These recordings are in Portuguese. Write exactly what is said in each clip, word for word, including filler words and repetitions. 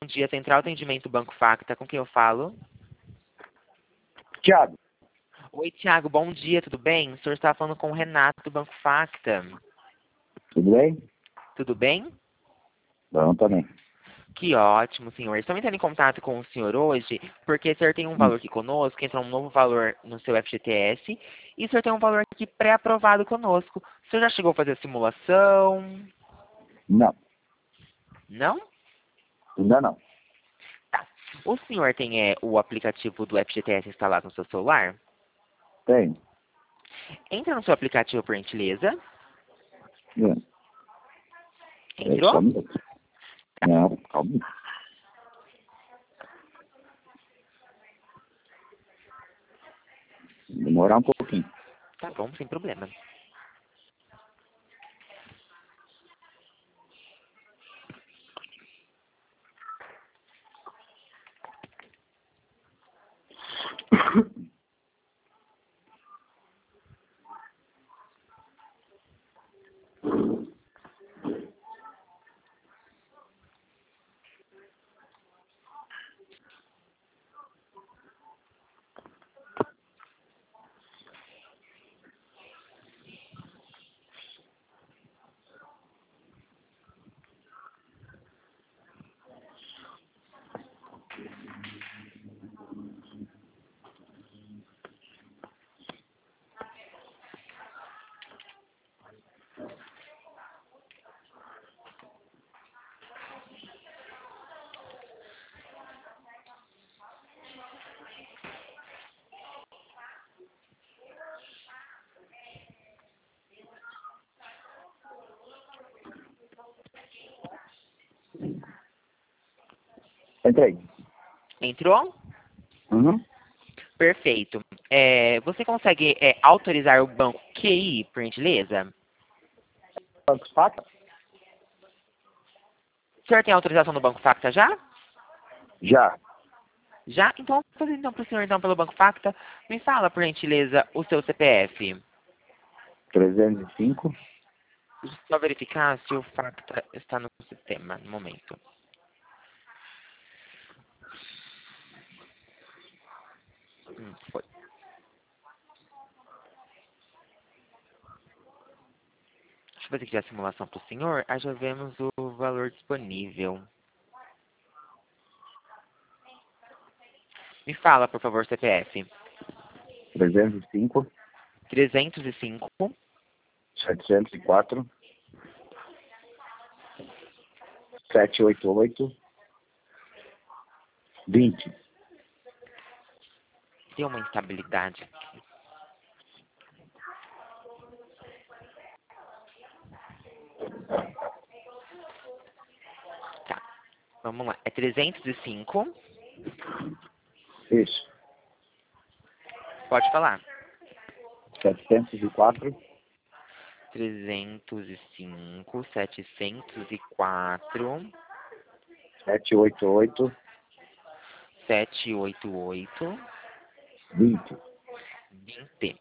dia, Central Atendimento Banco Facta. Com quem eu falo? Tiago. Oi, Tiago. Bom dia, tudo bem? O senhor está falando com o Renato do Banco Facta. Tudo bem? Tudo bem? Bom também. Que ótimo, senhor. Estou entrando em contato com o senhor hoje porque o senhor tem um Hum. valor aqui conosco, entra um novo valor no seu F G T S e o senhor tem um valor aqui pré-aprovado conosco. O senhor já chegou a fazer a simulação? Não, Não? ainda não. Tá. O senhor tem é, o aplicativo do F G T S instalado no seu celular? Tem. Entra no seu aplicativo, por gentileza. É. É só Entrou? um minuto. Não, calma. Demorar um pouquinho. Tá bom, sem problema. Entrei. Entrou? Uhum. Perfeito. É, você consegue é, autorizar o banco Q I, por gentileza? Banco Facta? O senhor tem autorização do Banco Facta já? Já. Já? Então, vou fazer então para o senhor, então, pelo Banco Facta. Me fala, por gentileza, o seu C P F. trezentos e cinco. Deixa eu só verificar se o Facta está no sistema no momento. Hum, foi. Deixa eu fazer aqui a simulação para o senhor. Aí já vemos o valor disponível. Me fala, por favor, C P F. trezentos e cinco. trezentos e cinco, setecentos e quatro. setecentos e oitenta e oito. vinte. Tem uma instabilidade aqui. Tá, vamos lá. É trezentos e cinco. Isso. Pode falar. setecentos e quatro. trezentos e cinco, setecentos e quatro, setecentos e oitenta e oito. setecentos e oitenta e oito, vinte. vinte.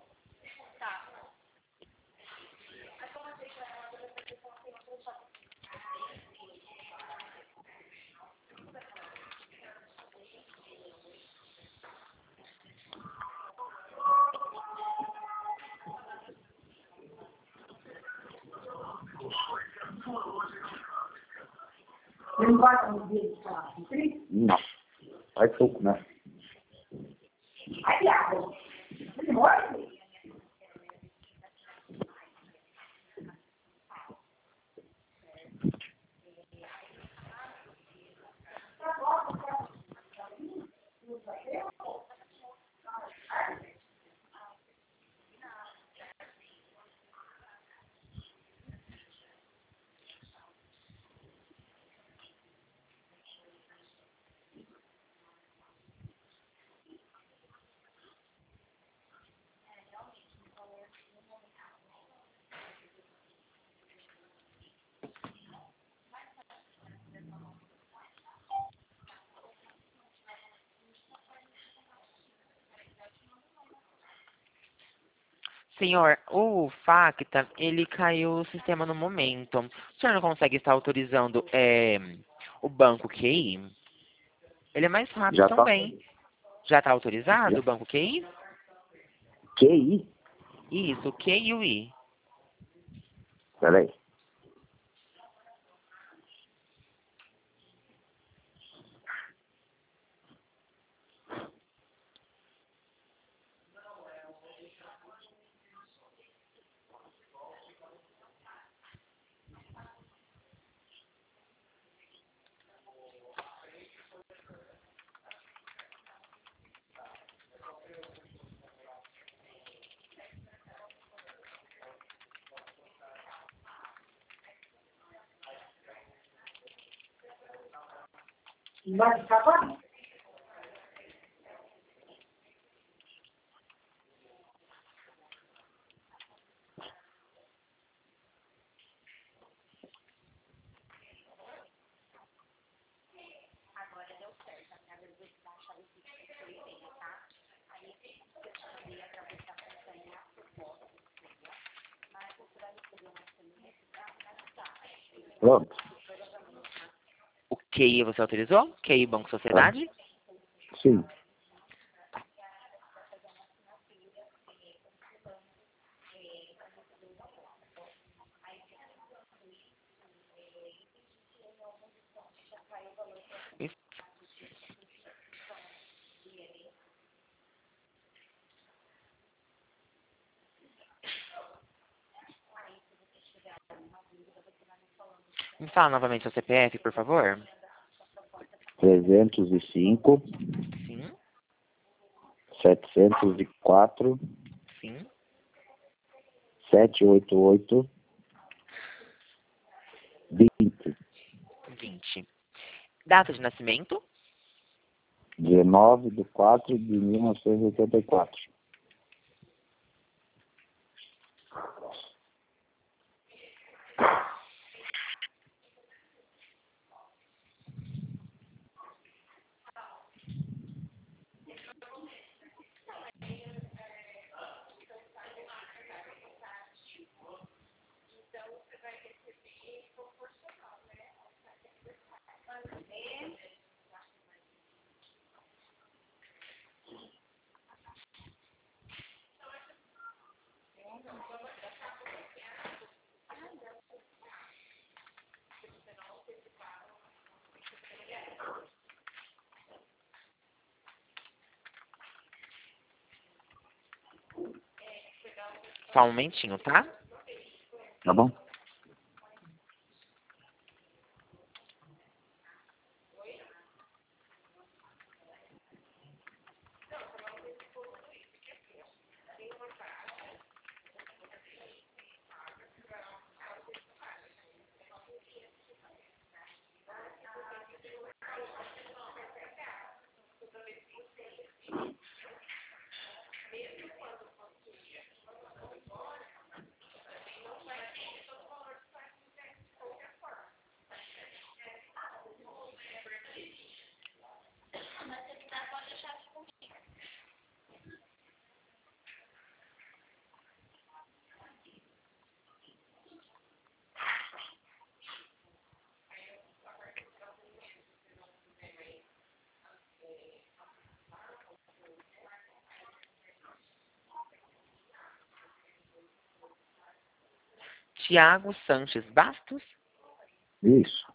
Não. Vai pouco, né? Senhor, o Facta, ele caiu o sistema no momento. O senhor não consegue estar autorizando é, O banco Q I, ele é mais rápido Já tá. também. Já está autorizado Já. o banco Q I? Q I? Isso, Q I U I. Peraí. Vai acabar? Pronto. O Q I você autorizou? Q I Banco Sociedade? Sim. Isso. Me fala novamente o C P F, por favor. trezentos e cinco, Sim, setecentos e quatro, sim. setecentos e oitenta e oito, vinte. vinte. Data de nascimento? dezenove de quatro de mil novecentos e oitenta e quatro. Só um momentinho, tá? Tá bom? Tiago Sanches Bastos? Isso.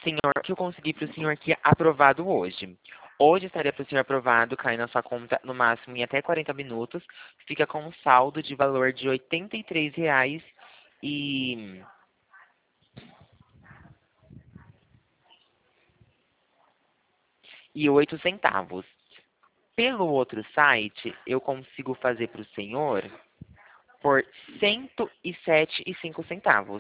Senhor, que eu consegui para o senhor aqui aprovado hoje. Hoje estaria para o senhor aprovado, cair na sua conta no máximo em até quarenta minutos. Fica com um saldo de valor de oitenta e três reais e... e oito centavos. Pelo outro site, eu consigo fazer para o senhor por cento e sete e cinco centavos.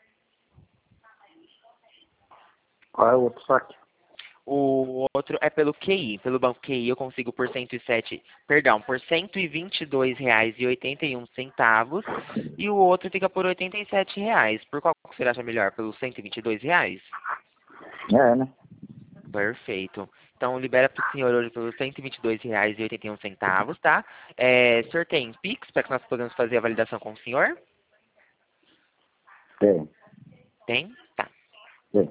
Qual é o outro saque? O outro é pelo Q I. Pelo banco Q I eu consigo por cento e sete, perdão, por cento e vinte e dois reais e oitenta e um centavos. E o outro fica por oitenta e sete reais. Por qual que você acha melhor? Pelo cento e vinte e dois reais? É, né? Perfeito. Então, libera para o senhor hoje pelos cento e vinte e dois reais e oitenta e um centavos, tá? É, o senhor tem Pix para que nós possamos fazer a validação com o senhor? Tem, Tem? Tá. tem.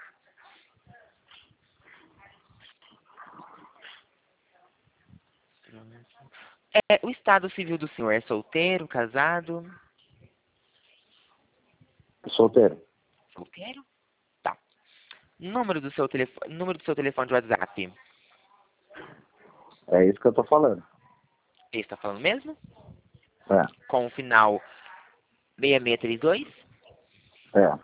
É, o estado civil do senhor é solteiro, casado? Solteiro. Solteiro? Tá. Número do seu telefone, número do seu telefone de WhatsApp. É isso que eu tô falando. Ele está falando mesmo? É, Com o final seis seis três dois? é.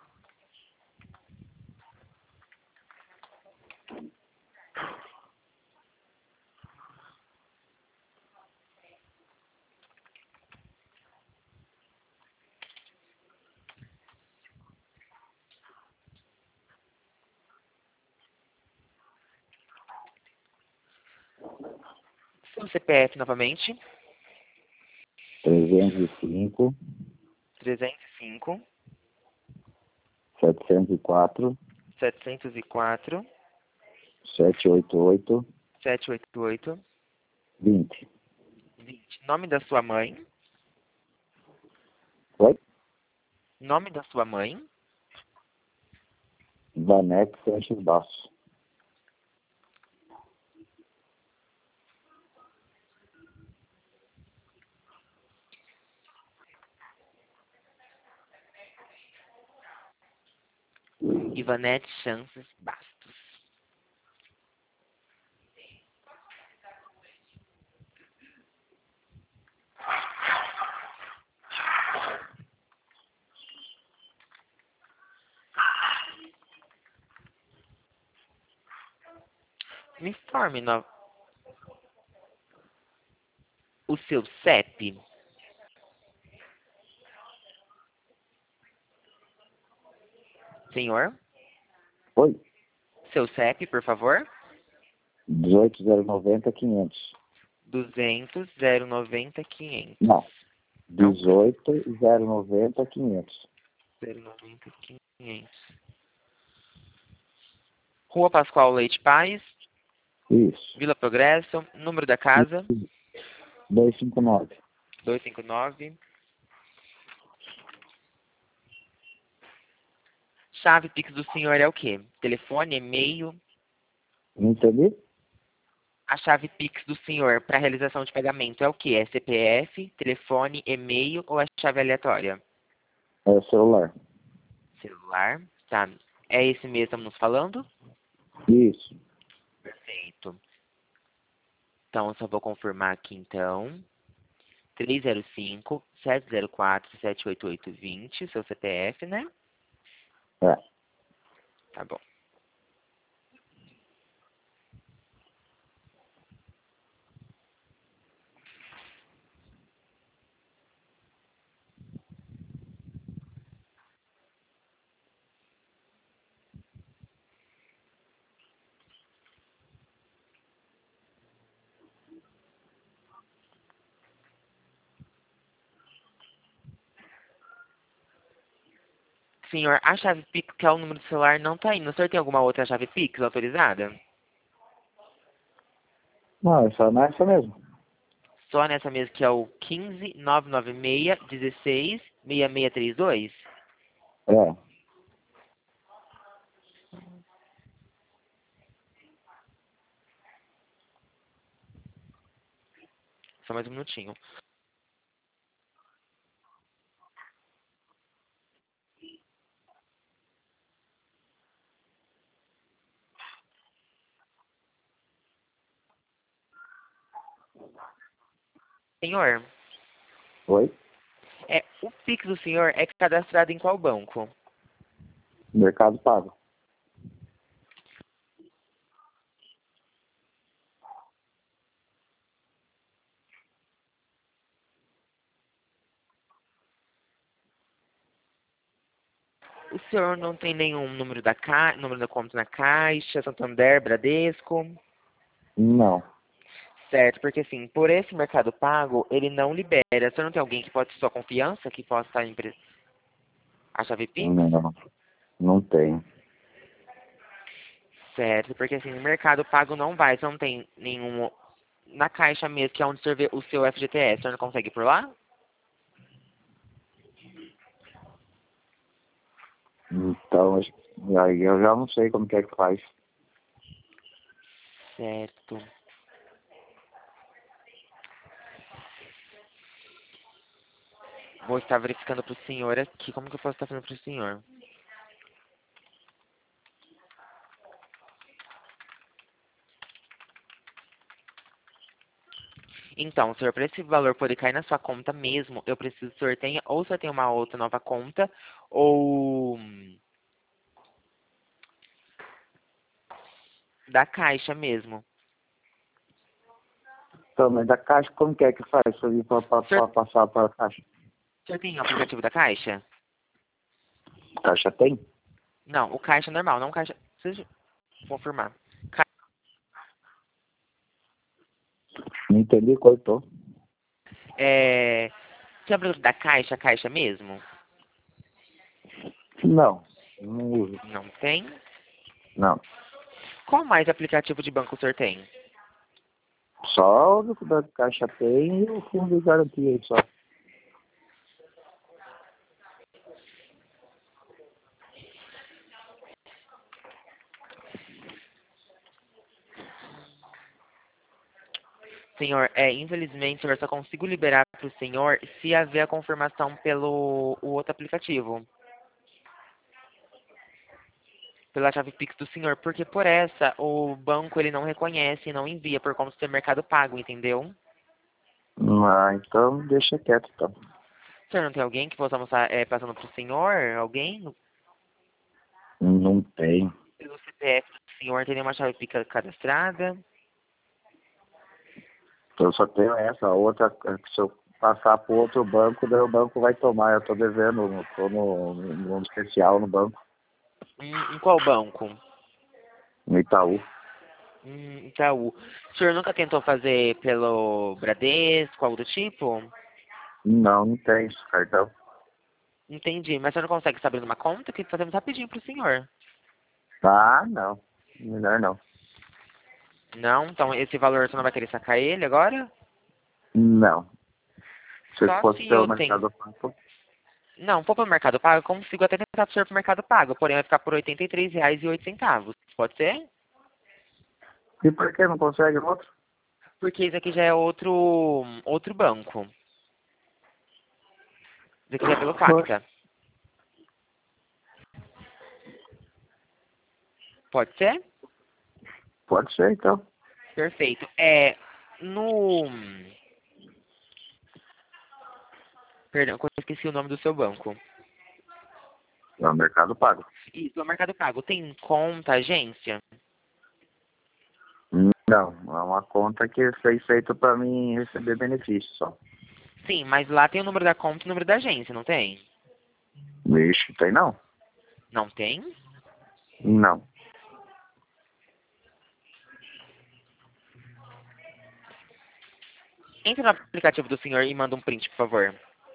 Seu C P F novamente. trezentos e cinco, trezentos e cinco, setecentos e quatro, setecentos e quatro, setecentos e oitenta e oito, setecentos e oitenta e oito, vinte. vinte. Nome da sua mãe. Oi? Nome da sua mãe. Vanex Sanches Basso. Ivanete Chances Bastos. Me informe no... o seu C E P. Senhor? Oi? Seu C E P, por favor. dezoito zero noventa quinhentos. duzentos, zero noventa, quinhentos. Não. Não? dezoito zero noventa quinhentos. zero noventa, quinhentos. Rua Pascoal Leite Paz, Isso. Vila Progresso, número da casa, duzentos e cinquenta e nove. duzentos e cinquenta e nove. Chave Pix do senhor é o quê? Telefone, e-mail. Não entendi? A chave Pix do senhor para realização de pagamento é o quê? É C P F, telefone, e-mail ou é chave aleatória? É o celular. Celular, tá. É esse mesmo que estamos falando? Isso. Perfeito. Então, eu só vou confirmar aqui, então. três zero cinco, sete zero quatro, sete oito oito, vinte, seu C P F, né? É. Tá bom. Senhor, a chave Pix, que é o número do celular, não tá indo. O senhor tem alguma outra chave Pix autorizada? Não, é só nessa mesmo. Só nessa mesmo que é o quinze, nove nove seis, dezesseis, seis seis três dois? É. Só mais um minutinho. Senhor, Oi? é, o Pix do senhor é cadastrado em qual banco? Mercado Pago. O senhor não tem nenhum número da ca... número da conta na Caixa, Santander, Bradesco? Não. Certo, porque assim, por esse Mercado Pago, ele não libera. O senhor não tem alguém que pode ter sua confiança, que possa estar em pre- a chave Pix? Não. Não tem. Certo, porque assim, no Mercado Pago não vai, você não tem nenhum... Na Caixa mesmo, que é onde o senhor vê o seu F G T S, o senhor não consegue ir por lá? Então, acho- aí eu já não sei como que é que faz. Certo. Vou estar verificando para o senhor aqui. Como que eu posso estar fazendo para o senhor? Então, senhor, para esse valor poder cair na sua conta mesmo, eu preciso que o senhor tenha, ou o senhor tem uma outra nova conta, ou da Caixa mesmo. Então, mas da Caixa, como que é que faz pra, ir pra, pra, O senhor, pra passar para a Caixa? o senhor tem o aplicativo da Caixa? Caixa tem? Não, o Caixa normal, não o Caixa... Deixa eu confirmar. Ca- Não entendi, cortou. É... Tem o produto da Caixa, Caixa mesmo? Não. Não uso. Não tem? Não. Qual mais aplicativo de banco o senhor tem? Só o da Caixa tem e o fundo de garantia aí só. Senhor, é, infelizmente, eu só consigo liberar para o senhor se haver a confirmação pelo o outro aplicativo. Pela chave Pix do senhor, porque por essa o banco ele não reconhece e não envia por como ser Mercado Pago, entendeu? Ah, então deixa quieto, então. O senhor não tem alguém que possa mostrar é, passando para o senhor? Alguém? Não tem. Pelo C P F do senhor tem nenhuma chave Pix cadastrada? Eu só tenho essa. A outra, se eu passar para outro banco, daí o banco vai tomar. Eu tô devendo, tô no, no especial no banco, Hum, em qual banco? no Itaú. Hum, Itaú. O senhor nunca tentou fazer pelo Bradesco, algo do tipo? Não, não tem esse cartão. Entendi, mas o senhor não consegue estar abrindo uma conta que fazemos rapidinho para o senhor. Ah, não. Melhor não. Não? Então esse valor você não vai querer sacar ele agora? Não. Se Só fosse se pelo eu tenho. Mercado Pago. Não, for pelo Mercado Pago, eu consigo até tentar pro senhor pro Mercado Pago, porém vai ficar por oitenta e três reais e oito centavos. Pode ser? E por que não consegue outro? Porque esse aqui já é outro outro banco. Esse aqui já é pelo Poxa, Facta. Pode ser? pode ser, então. Perfeito. É, no... Perdão, eu esqueci o nome do seu banco. É o Mercado Pago. Isso, o Mercado Pago tem conta, agência? Não, é uma conta que foi feita para mim receber benefício só. Sim, mas lá tem o número da conta e o número da agência, não tem? Vixe, tem não? Não tem? Não. Entre no aplicativo do senhor e manda um print, por favor.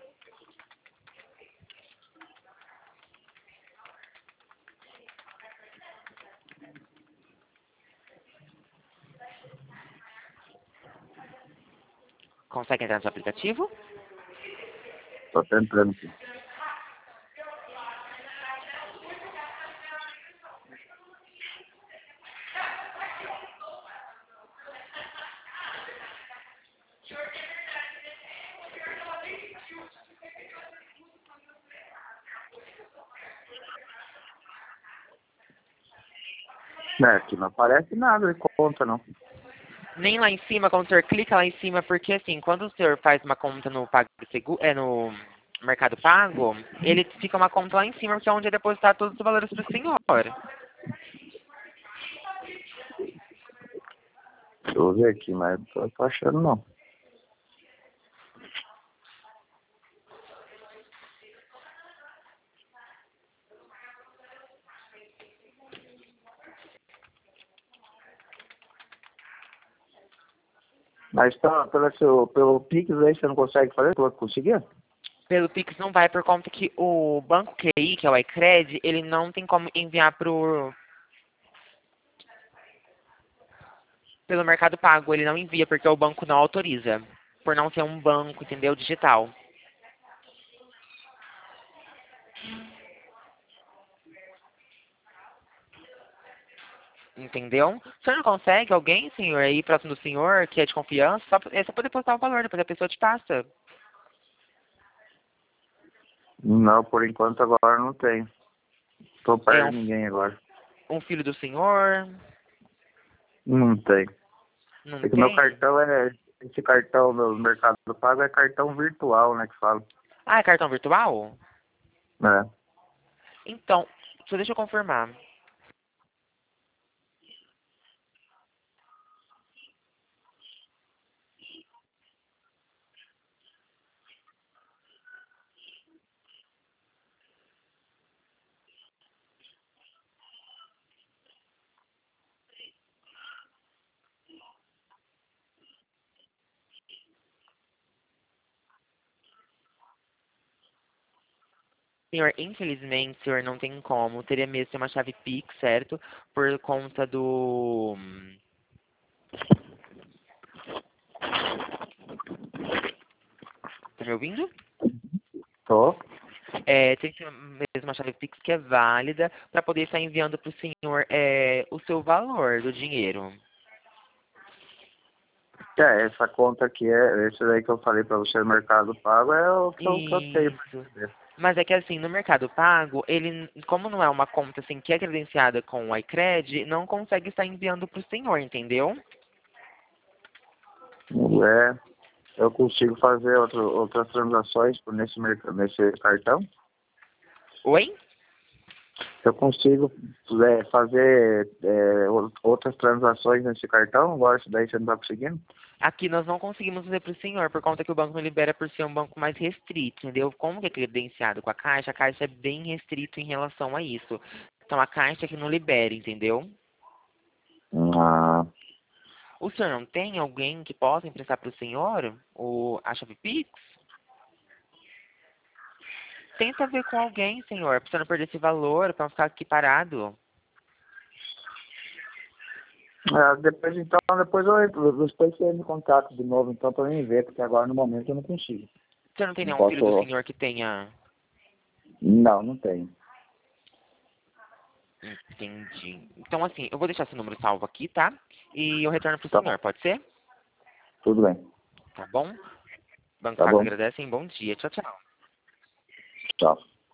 Consegue entrar no seu aplicativo? Tô tentando aqui. É, aqui não aparece nada de conta, não. Nem lá em cima, quando o senhor clica lá em cima, porque assim, quando o senhor faz uma conta no PagSeguro, é no Mercado Pago, ele fica uma conta lá em cima, que é onde é depositado todos os valores para o senhor. Deixa eu ver aqui, mas não tô, tô achando não. Mas tá, pelo, seu, pelo Pix aí você não consegue fazer? Tu conseguir? Pelo Pix não vai, por conta que o Banco Q I, que é o iCred, ele não tem como enviar pro, pelo Mercado Pago, ele não envia, porque o banco não autoriza, por não ser um banco, entendeu, digital. Entendeu? O senhor não consegue alguém, senhor, aí próximo do senhor, que é de confiança, só, é só poder postar o valor, depois a pessoa te passa. Não, por enquanto agora não tem. Tô É perto um, de ninguém agora. um filho do senhor, Não tem. não É que meu tem? cartão é. Esse cartão do Mercado Pago é cartão virtual, né? Que fala. Ah, é cartão virtual? É. Então, só deixa eu confirmar. Senhor, infelizmente, senhor, não tem como. Teria mesmo que ser uma chave Pix, certo? Por conta do... Tá me ouvindo? Tô. É, tem que ser mesmo uma chave Pix que é válida para poder estar enviando para o senhor é, o seu valor do dinheiro. É, essa conta aqui, é, esse daí que eu falei pra você, Mercado Pago, é o que eu, que eu tenho pra Isso. receber. Mas é que assim, no Mercado Pago, ele, como não é uma conta assim que é credenciada com o iCred, não consegue estar enviando para o senhor, entendeu? É, eu consigo fazer outro, outras transações por nesse, merc- nesse cartão. Oi? Eu consigo é, fazer é, o- outras transações nesse cartão, agora isso daí você não tá conseguindo? Aqui nós não conseguimos fazer para o senhor, por conta que o banco não libera por ser um banco mais restrito, entendeu? Como que é credenciado com a Caixa, a Caixa é bem restrito em relação a isso. Então a Caixa que não libera, entendeu? Ah, O senhor não tem alguém que possa emprestar para o senhor o, a chave Pix? Tenta ver com alguém, senhor, para você não perder esse valor, para não ficar aqui parado. é, depois então, depois eu entro, depois você entra em contato de novo, então, pra mim ver, porque agora no momento eu não consigo. Você não tem Não nenhum filho do posso. senhor que tenha... Não, não tenho. Entendi. Então, assim, eu vou deixar esse número salvo aqui, tá? E eu retorno pro Tá bom. senhor, pode ser? Tudo bem. Tá bom? Banco Tá Pago bom. agradecem. Bom dia. Tchau, tchau. Tchau.